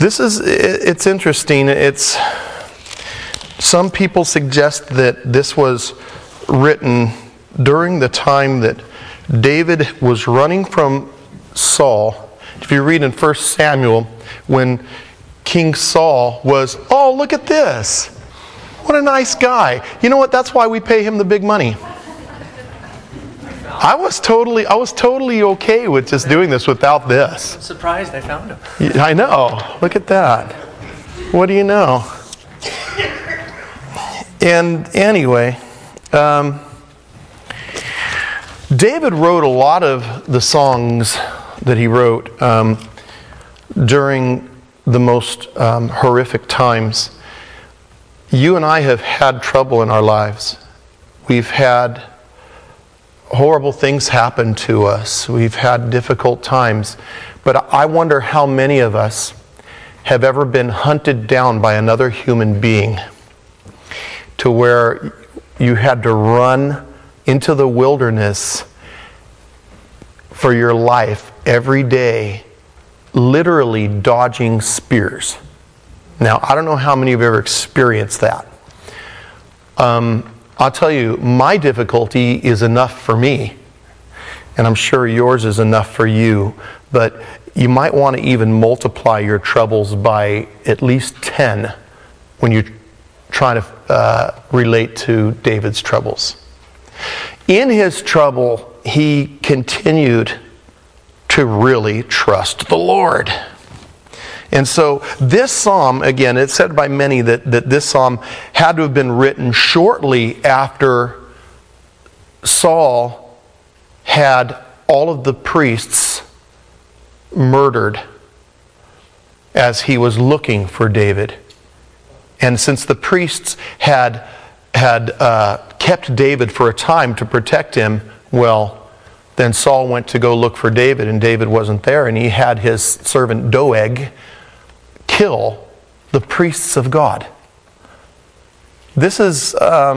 It's interesting. Some people suggest that this was written during the time that David was running from Saul. If you read in 1 Samuel, when King Saul was, oh, look at this. What a nice guy. You know what? That's why we pay him the big money. I was totally okay with just doing this without this. I'm surprised I found him. I know. Look at that. What do you know? And anyway, David wrote a lot of the songs that he wrote during the most horrific times. You and I have had trouble in our lives. We've had horrible things happen to us. We've had difficult times. But I wonder how many of us have ever been hunted down by another human being to where you had to run into the wilderness for your life every day, literally dodging spears. Now, I don't know how many of you have ever experienced that. I'll tell you, my difficulty is enough for me, and I'm sure yours is enough for you, but you might want to even multiply your troubles by at least 10 when you're trying to relate to David's troubles. In his trouble, he continued to really trust the Lord. And so this psalm, again, it's said by many that this psalm had to have been written shortly after Saul had all of the priests murdered as he was looking for David. And since the priests had kept David for a time to protect him, well, then Saul went to go look for David, and David wasn't there, and he had his servant Doeg kill the priests of God. This is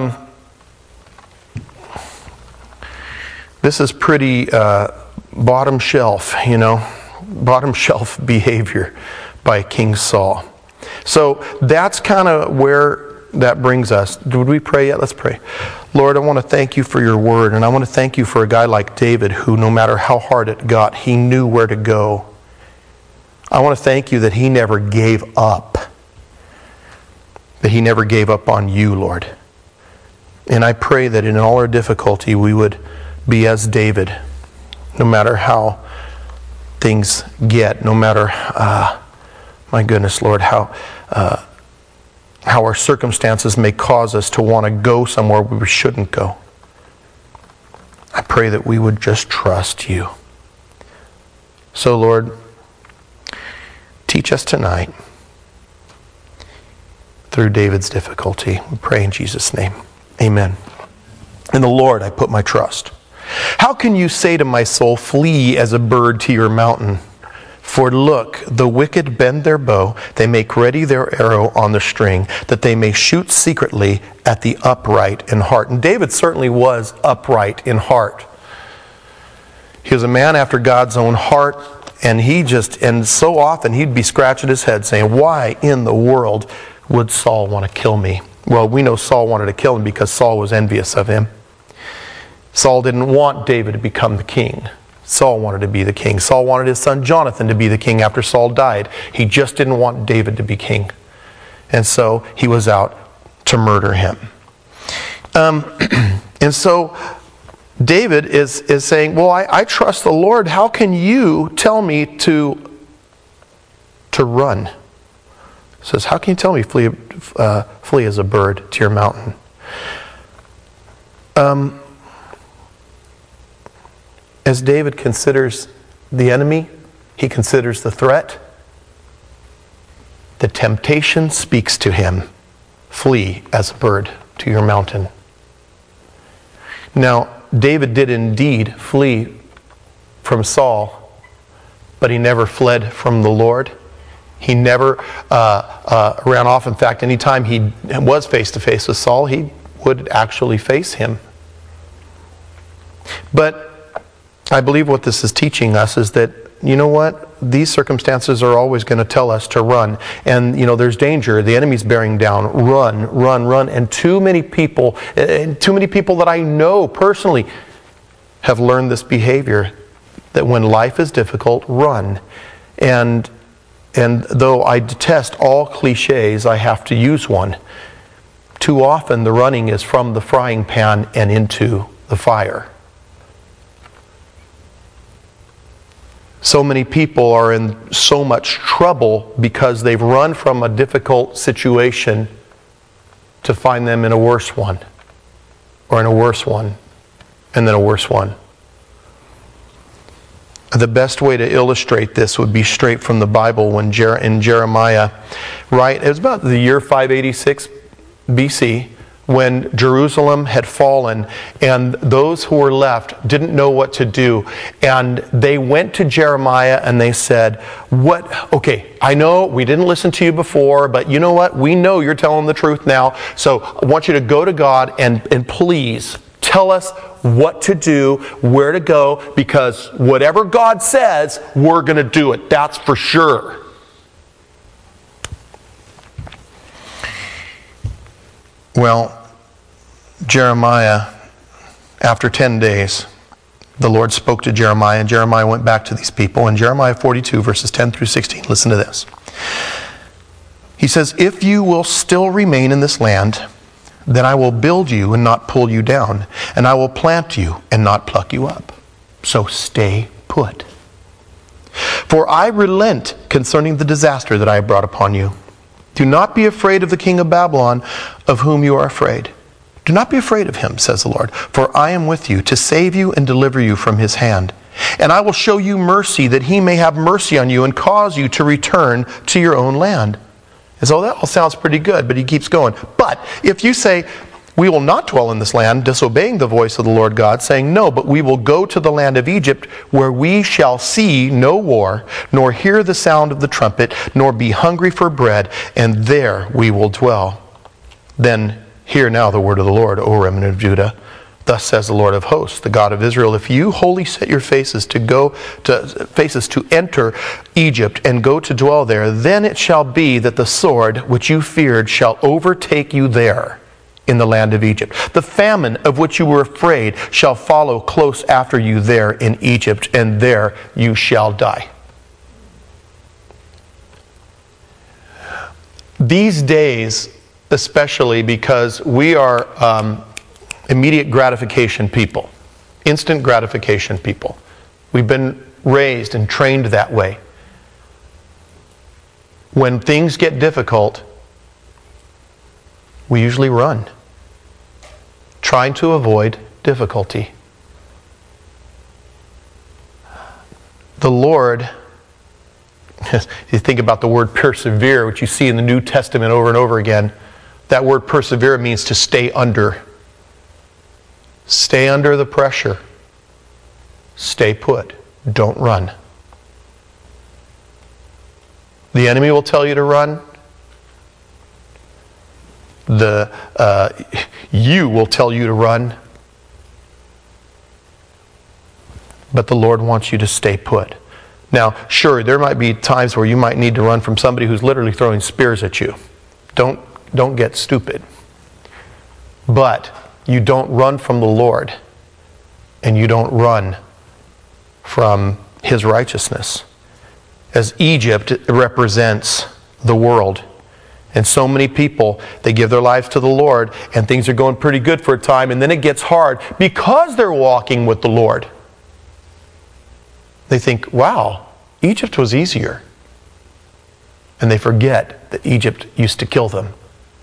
pretty bottom shelf, bottom shelf behavior by King Saul. So that's kind of where that brings us. Would we pray yet? Let's pray. Lord, I want to thank you for your word, and I want to thank you for a guy like David who, no matter how hard it got, he knew where to go. I want to thank you that he never gave up. That he never gave up on you, Lord. And I pray that in all our difficulty we would be as David, no matter how things get, no matter, my goodness, Lord, how our circumstances may cause us to want to go somewhere where we shouldn't go. I pray that we would just trust you. So, Lord, teach us tonight through David's difficulty. We pray in Jesus' name. Amen. In the Lord I put my trust. How can you say to my soul, flee as a bird to your mountain? For look, the wicked bend their bow, they make ready their arrow on the string, that they may shoot secretly at the upright in heart. And David certainly was upright in heart. He was a man after God's own heart, and so often he'd be scratching his head saying, why in the world would Saul want to kill me? Well, we know Saul wanted to kill him because Saul was envious of him. Saul didn't want David to become the king. Saul wanted to be the king. Saul wanted his son Jonathan to be the king after Saul died. He just didn't want David to be king. And so he was out to murder him. And so David is saying, well, I trust the Lord. How can you tell me to run? He says, how can you tell me flee as a bird to your mountain? As David considers the enemy, he considers the threat. The temptation speaks to him. Flee as a bird to your mountain. Now, David did indeed flee from Saul, but he never fled from the Lord. He never ran off. In fact, anytime he was face to face with Saul, he would actually face him. But I believe what this is teaching us is that you know what? These circumstances are always going to tell us to run. And, there's danger. The enemy's bearing down. Run, run, run. And too many people that I know personally have learned this behavior, that when life is difficult, run. And though I detest all cliches, I have to use one. Too often the running is from the frying pan and into the fire. So many people are in so much trouble because they've run from a difficult situation to find them in a worse one, or in a worse one, and then a worse one. The best way to illustrate this would be straight from the Bible when in Jeremiah, right? It was about the year 586 BC, when Jerusalem had fallen and those who were left didn't know what to do. And they went to Jeremiah and they said, okay, I know we didn't listen to you before, but you know what? We know you're telling the truth now. So I want you to go to God and please tell us what to do, where to go, because whatever God says, we're going to do it. That's for sure. Well, Jeremiah, after 10 days, the Lord spoke to Jeremiah, and Jeremiah went back to these people. In Jeremiah 42, verses 10 through 16, listen to this. He says, "If you will still remain in this land, then I will build you and not pull you down, and I will plant you and not pluck you up. So stay put. For I relent concerning the disaster that I have brought upon you. Do not be afraid of the king of Babylon, of whom you are afraid. Do not be afraid of him, says the Lord, for I am with you to save you and deliver you from his hand. And I will show you mercy, that he may have mercy on you and cause you to return to your own land." And so that all sounds pretty good, but he keeps going. "But if you say, 'We will not dwell in this land,' disobeying the voice of the Lord God, saying, 'No, but we will go to the land of Egypt, where we shall see no war, nor hear the sound of the trumpet, nor be hungry for bread, and there we will dwell. Then hear now the word of the Lord, O remnant of Judah. Thus says the Lord of hosts, the God of Israel, if you wholly set your faces to enter Egypt and go to dwell there, then it shall be that the sword which you feared shall overtake you there in the land of Egypt. The famine of which you were afraid shall follow close after you there in Egypt, and there you shall die." These days, especially because we are immediate gratification people, instant gratification people. We've been raised and trained that way. When things get difficult, we usually run, trying to avoid difficulty. The Lord, you think about the word persevere, which you see in the New Testament over and over again. That word persevere means to stay under. Stay under the pressure. Stay put. Don't run. The enemy will tell you to run. You will tell you to run. But the Lord wants you to stay put. Now, sure, there might be times where you might need to run from somebody who's literally throwing spears at you. Don't get stupid. But you don't run from the Lord, and you don't run from his righteousness. As Egypt represents the world. And so many people, they give their lives to the Lord, and things are going pretty good for a time, and then it gets hard because they're walking with the Lord. They think, wow, Egypt was easier. And they forget that Egypt used to kill them.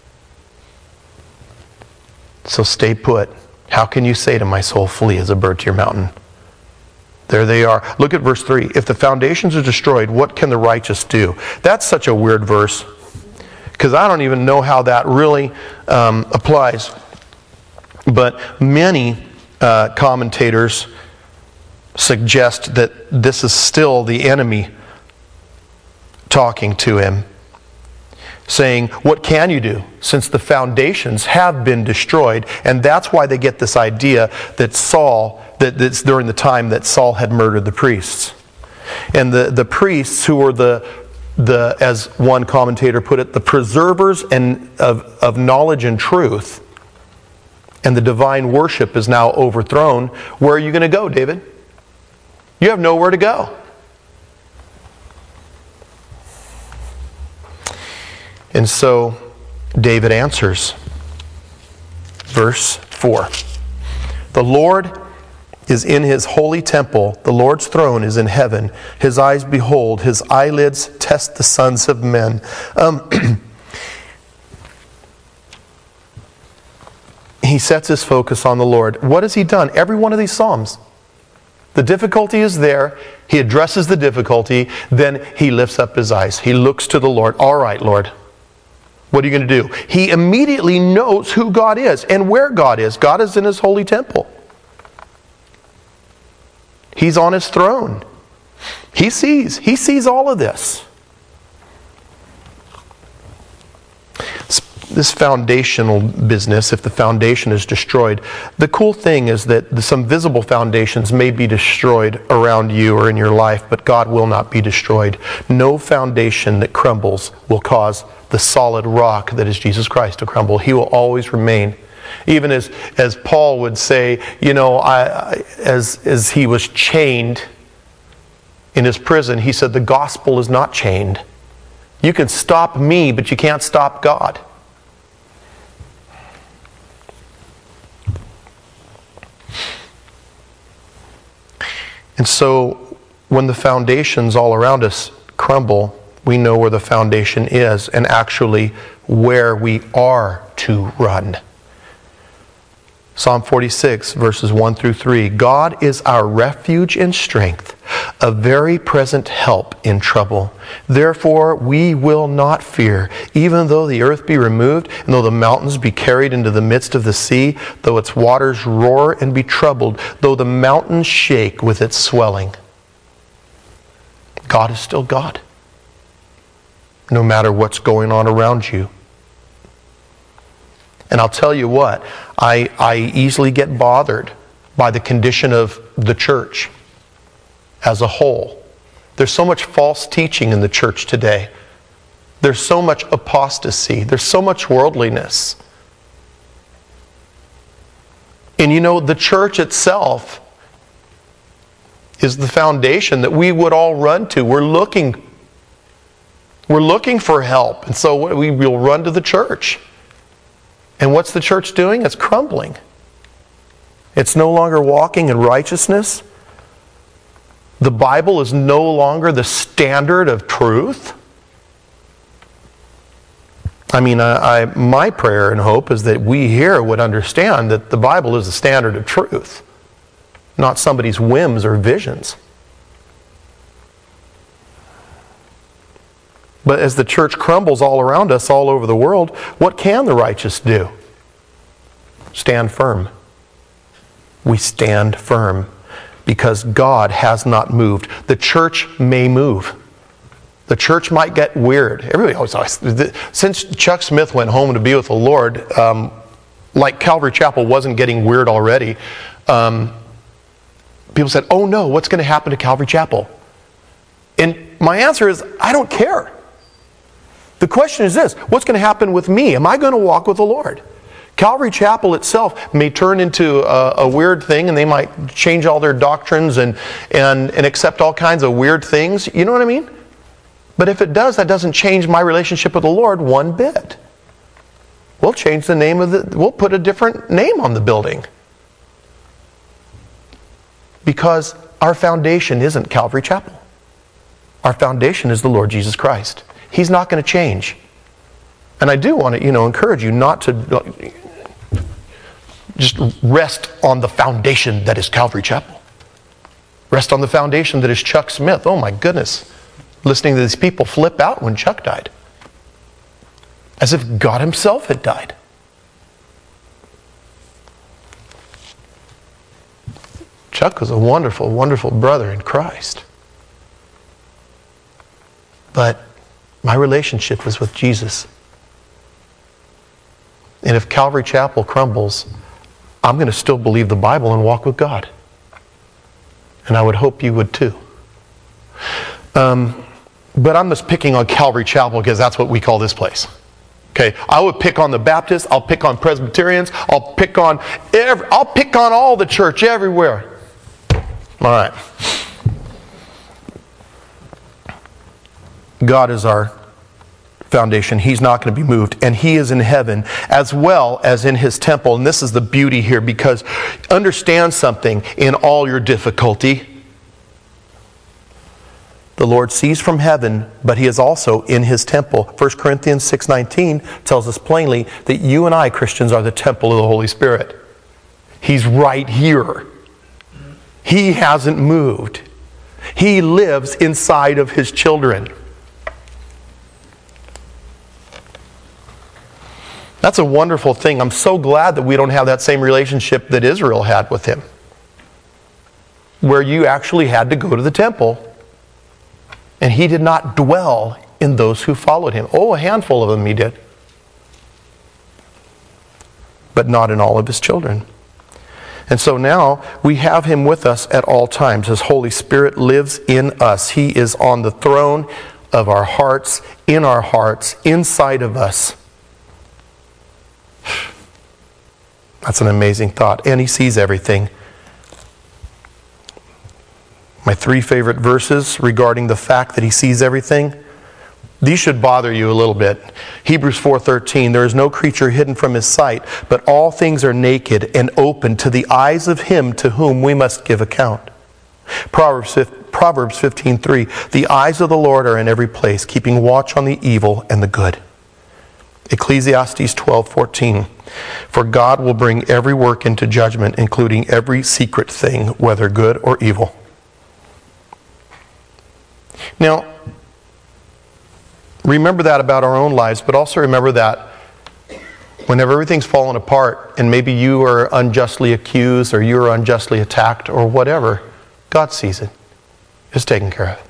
So stay put. How can you say to my soul, flee as a bird to your mountain? There they are. Look at verse 3. If the foundations are destroyed, what can the righteous do? That's such a weird verse, because I don't even know how that really applies. But many commentators suggest that this is still the enemy talking to him, saying, what can you do since the foundations have been destroyed? And that's why they get this idea that that's during the time that Saul had murdered the priests. And the priests who were the as one commentator put it, the preservers of knowledge and truth, and the divine worship is now overthrown. Where are you going to go, David? You have nowhere to go. And so David answers. Verse 4. The Lord is in his holy temple. The Lord's throne is in heaven. His eyes behold. His eyelids test the sons of men. He sets his focus on the Lord. What has he done? Every one of these Psalms. The difficulty is there. He addresses the difficulty. Then he lifts up his eyes. He looks to the Lord. All right, Lord. What are you going to do? He immediately knows who God is and where God is. God is in his holy temple. He's on his throne. He sees all of this. This foundational business, if the foundation is destroyed, the cool thing is that some visible foundations may be destroyed around you or in your life, but God will not be destroyed. No foundation that crumbles will cause the solid rock that is Jesus Christ to crumble. He will always remain. Even as Paul would say, you know, as he was chained in his prison, he said, the gospel is not chained. You can stop me, but you can't stop God. And so when the foundations all around us crumble, we know where the foundation is and actually where we are to run. Psalm 46, verses 1 through 3. God is our refuge and strength, a very present help in trouble. Therefore we will not fear, even though the earth be removed, and though the mountains be carried into the midst of the sea, though its waters roar and be troubled, though the mountains shake with its swelling. God is still God, no matter what's going on around you. And I'll tell you what, I easily get bothered by the condition of the church as a whole. There's so much false teaching in the church today. There's so much apostasy. There's so much worldliness. And you know, the church itself is the foundation that we would all run to. We're looking for help. And so we will run to the church. And what's the church doing? It's crumbling. It's no longer walking in righteousness. The Bible is no longer the standard of truth. I mean, my prayer and hope is that we here would understand that the Bible is the standard of truth, not somebody's whims or visions. But as the church crumbles all around us, all over the world, what can the righteous do? Stand firm. We stand firm because God has not moved. The church may move. The church might get weird. Everybody always since Chuck Smith went home to be with the Lord, like Calvary Chapel wasn't getting weird already, people said, oh no, what's going to happen to Calvary Chapel? And my answer is, I don't care. The question is this: what's going to happen with me? Am I going to walk with the Lord? Calvary Chapel itself may turn into a weird thing, and they might change all their doctrines and accept all kinds of weird things. You know what I mean? But if it does, that doesn't change my relationship with the Lord one bit. We'll change the name of we'll put a different name on the building. Because our foundation isn't Calvary Chapel. Our foundation is the Lord Jesus Christ. He's not going to change. And I do want to, encourage you not to just rest on the foundation that is Calvary Chapel. Rest on the foundation that is Chuck Smith. Oh my goodness. Listening to these people flip out when Chuck died. As if God himself had died. Chuck was a wonderful, wonderful brother in Christ. But my relationship was with Jesus. And if Calvary Chapel crumbles, I'm going to still believe the Bible and walk with God. And I would hope you would too. But I'm just picking on Calvary Chapel because that's what we call this place. Okay, I would pick on the Baptists, I'll pick on Presbyterians, I'll pick on all the church everywhere. All right. God is our foundation. He's not going to be moved. And He is in heaven as well as in His temple. And this is the beauty here, because understand something in all your difficulty. The Lord sees from heaven, but He is also in His temple. 1 Corinthians 6:19 tells us plainly that you and I, Christians, are the temple of the Holy Spirit. He's right here. He hasn't moved. He lives inside of His children. That's a wonderful thing. I'm so glad that we don't have that same relationship that Israel had with Him, where you actually had to go to the temple. And He did not dwell in those who followed Him. Oh, a handful of them He did. But not in all of His children. And so now we have Him with us at all times. His Holy Spirit lives in us. He is on the throne of our hearts, in our hearts, inside of us. That's an amazing thought. And He sees everything. My 3 favorite verses regarding the fact that He sees everything, these should bother you a little bit. Hebrews 4:13, there is no creature hidden from His sight, but all things are naked and open to the eyes of Him to whom we must give account. Proverbs 15:3, the eyes of the Lord are in every place, keeping watch on the evil and the good. Ecclesiastes 12:14, for God will bring every work into judgment, including every secret thing, whether good or evil. Now, remember that about our own lives, but also remember that whenever everything's fallen apart and maybe you are unjustly accused or you are unjustly attacked or whatever, God sees it. It's taken care of.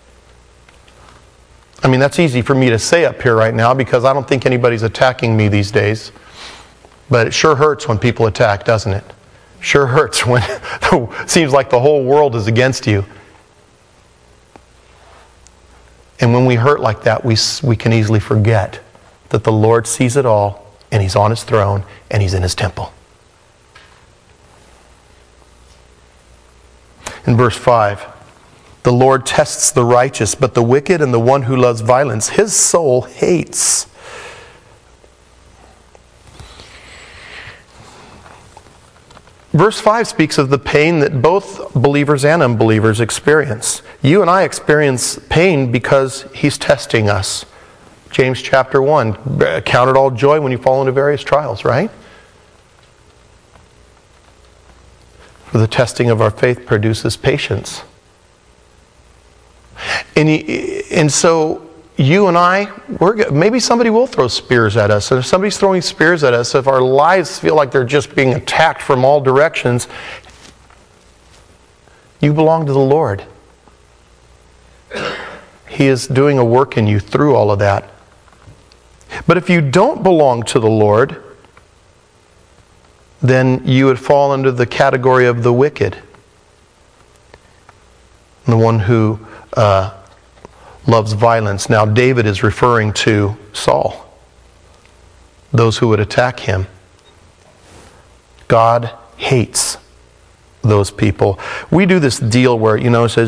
I mean, that's easy for me to say up here right now because I don't think anybody's attacking me these days. But it sure hurts when people attack, doesn't it? Sure hurts when it seems like the whole world is against you. And when we hurt like that, we can easily forget that the Lord sees it all, and He's on His throne, and He's in His temple. In verse 5, the Lord tests the righteous, but the wicked and the one who loves violence, His soul hates. Verse 5 speaks of the pain that both believers and unbelievers experience. You and I experience pain because He's testing us. James chapter 1, count it all joy when you fall into various trials, right? For the testing of our faith produces patience. And so you and I, maybe somebody will throw spears at us. And if somebody's throwing spears at us, if our lives feel like they're just being attacked from all directions, you belong to the Lord. He is doing a work in you through all of that. But if you don't belong to the Lord, then you would fall under the category of the wicked. The one who loves violence. Now, David is referring to Saul. Those who would attack him. God hates those people. We do this deal where, it says,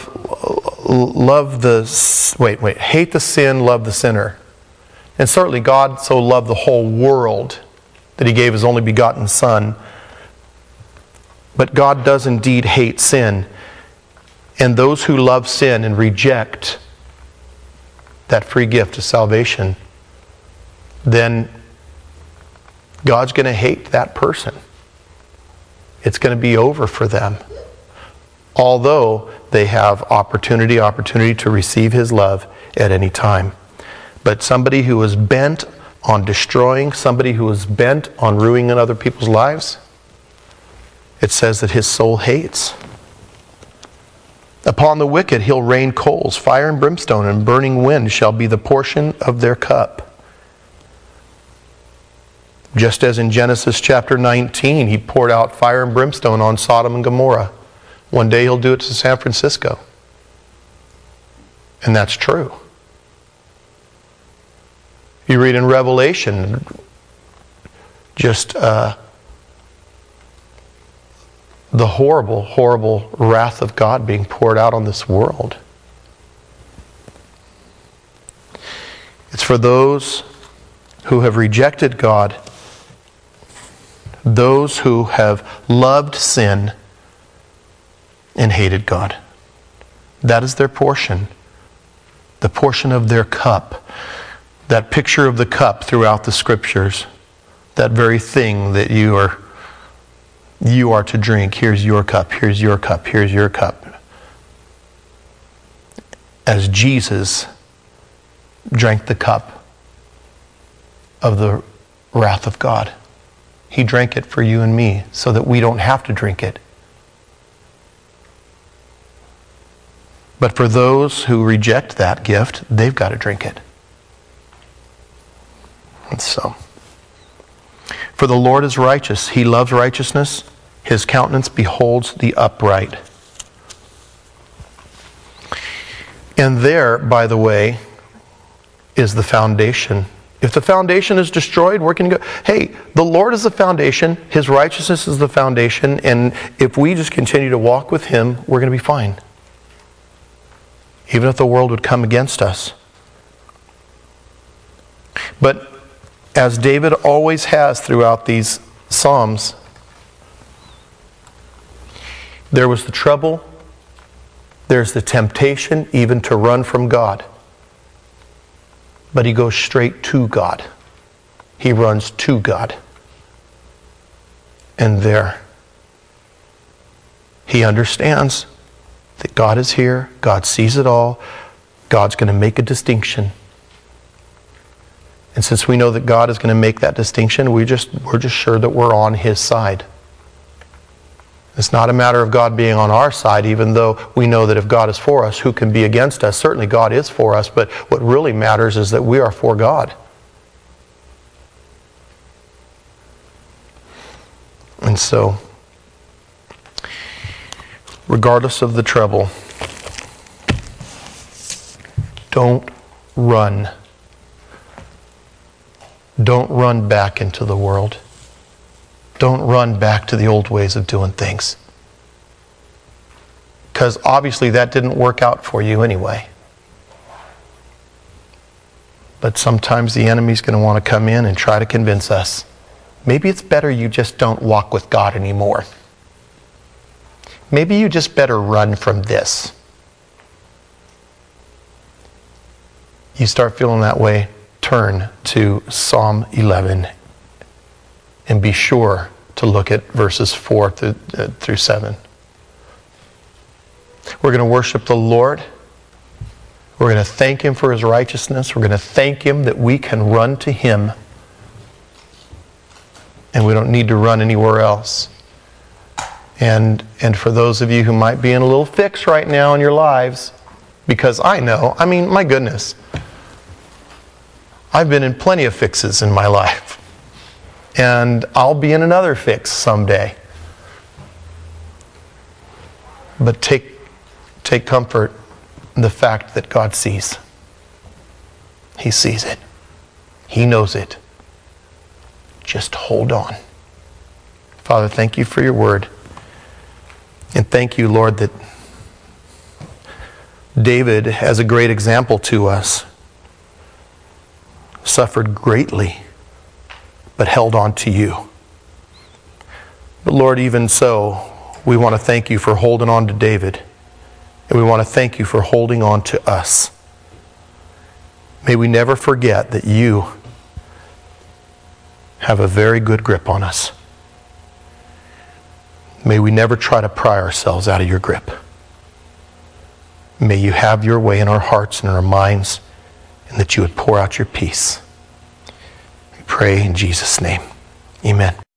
hate the sin, love the sinner. And certainly God so loved the whole world that He gave His only begotten Son. But God does indeed hate sin. And those who love sin and reject that free gift of salvation, then God's going to hate that person. It's going to be over for them. Although they have opportunity to receive His love at any time. But somebody who is bent on destroying, somebody who is bent on ruining other people's lives, it says that his soul hates. Upon the wicked He'll rain coals, fire and brimstone, and burning wind shall be the portion of their cup. Just as in Genesis chapter 19, He poured out fire and brimstone on Sodom and Gomorrah. One day He'll do it to San Francisco. And that's true. You read in Revelation, just the horrible, horrible wrath of God being poured out on this world. It's for those who have rejected God, those who have loved sin and hated God. That is their portion. The portion of their cup. That picture of the cup throughout the Scriptures. That very thing that you are to drink. Here's your cup, here's your cup, here's your cup. As Jesus drank the cup of the wrath of God. He drank it for you and me so that we don't have to drink it. But for those who reject that gift, they've got to drink it. And so, for the Lord is righteous. He loves righteousness. His countenance beholds the upright. And there, by the way, is the foundation. If the foundation is destroyed, where can you go? Hey, the Lord is the foundation. His righteousness is the foundation. And if we just continue to walk with Him, we're going to be fine. Even if the world would come against us. But as David always has throughout these Psalms, there was the trouble, there's the temptation even to run from God. But he goes straight to God. He runs to God. And there, he understands that God is here, God sees it all, God's going to make a distinction. And since we know that God is going to make that distinction, we're just sure that we're on His side. It's not a matter of God being on our side, even though we know that if God is for us, who can be against us? Certainly God is for us, but what really matters is that we are for God. And so, regardless of the trouble, don't run. Don't run back into the world. Don't run back to the old ways of doing things. Because obviously that didn't work out for you anyway. But sometimes the enemy's going to want to come in and try to convince us. Maybe it's better you just don't walk with God anymore. Maybe you just better run from this. You start feeling that way, turn to Psalm 11 and be sure to look at verses 4 through 7. We're going to worship the Lord. We're going to thank Him for His righteousness. We're going to thank Him that we can run to Him and we don't need to run anywhere else. And for those of you who might be in a little fix right now in your lives, because my goodness, I've been in plenty of fixes in my life. And I'll be in another fix someday. But take comfort in the fact that God sees. He sees it. He knows it. Just hold on. Father, thank you for your word. And thank you, Lord, that David, as a great example to us, suffered greatly, but held on to you. But Lord, even so, we want to thank you for holding on to David. And we want to thank you for holding on to us. May we never forget that you have a very good grip on us. May we never try to pry ourselves out of your grip. May you have your way in our hearts and in our minds, and that you would pour out your peace. We pray in Jesus' name. Amen.